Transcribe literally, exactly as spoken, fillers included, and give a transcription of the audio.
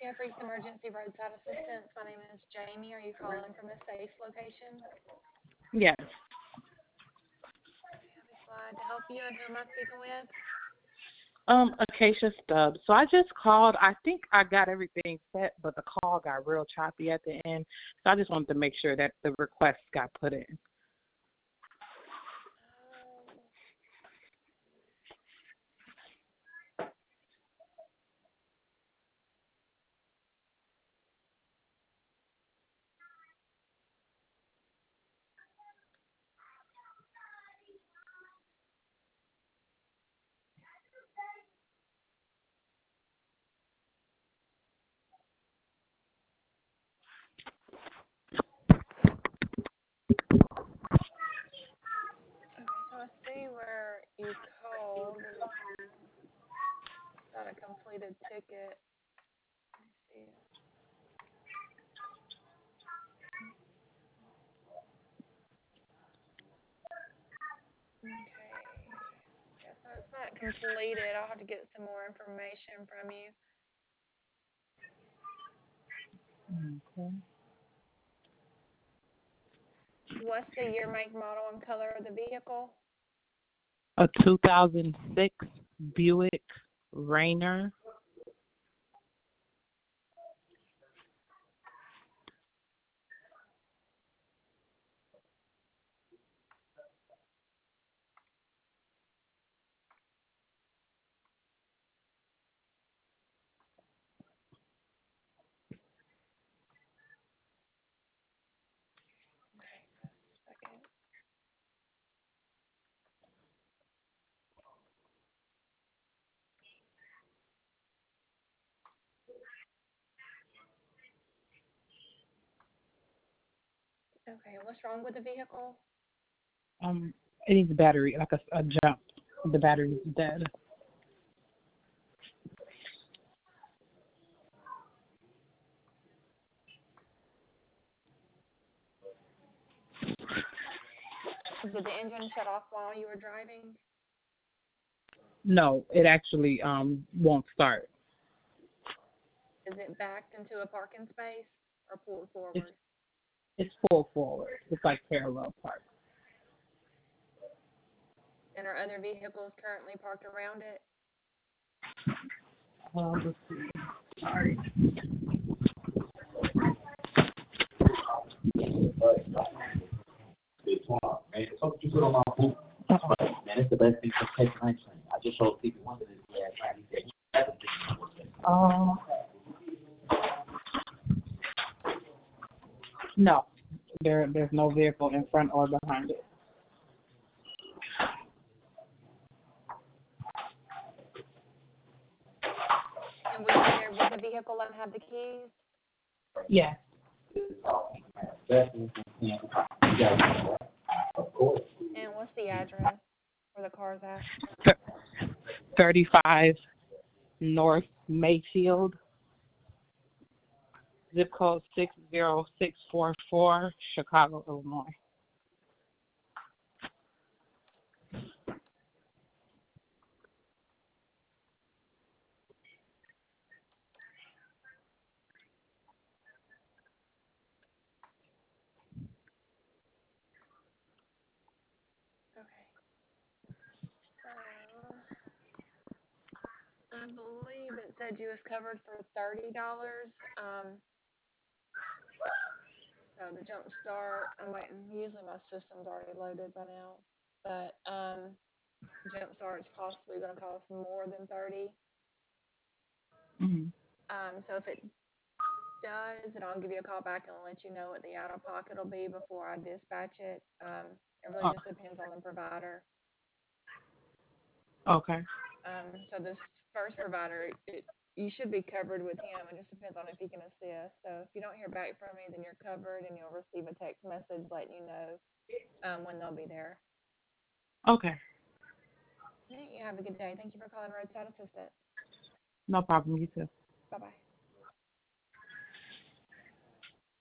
Virginia Freaks Emergency Roadside Assistance. My name is Jamie. Are you calling from a safe location? Yes. Okay, I'll be glad to help you. And who am I speaking with? Um, Acacia Stubbs. So I just called. I think I got everything set, but the call got real choppy at the end. So I just wanted to make sure that the request got put in. Um, okay, so I see where you called. It was about a completed ticket. Let me see. Okay. Yeah, so it's not completed. I'll have to get some more information from you. Okay. What's the year, make, model, and color of the vehicle? A two thousand six Buick Rainer. Okay, just a second. Okay, what's wrong with the vehicle? Um, it needs a battery, like a, a jump. The battery's dead. Did the engine shut off while you were driving? No, it actually um won't start. Is it backed into a parking space or pulled It's forward? it's full forward. It's like parallel park. And are other vehicles currently parked around it? Um, let's see. Sorry. Man, it's what you put on my boot. Man, it's the best thing for taking ice cream. I just showed people one of this last night. He said, "That's the thing." Um, no, there there's no vehicle in front or behind it. And were you there with the vehicle and had the keys? Yes. And what's the address where the car's at? thirty-five North Mayfield, zip code six zero six four four, Chicago, Illinois. Okay. So I believe it said you was covered for thirty dollars. Um, so the jump start, I'm waiting. Usually my system's already loaded by now, but um, jump start is possibly going to cost more than thirty. Mm-hmm. Um, so if it does, then I'll give you a call back and let you know what the out of pocket will be before I dispatch it. Um, it really Oh, just depends on the provider. okay. Um, so this first provider, it, you should be covered with him. It just depends on if he can assist. So if you don't hear back from me, then you're covered, and you'll receive a text message letting you know um, when they'll be there. Okay. Hey, you have a good day. Thank you for calling Roadside Assistance. No problem. You too. Bye bye.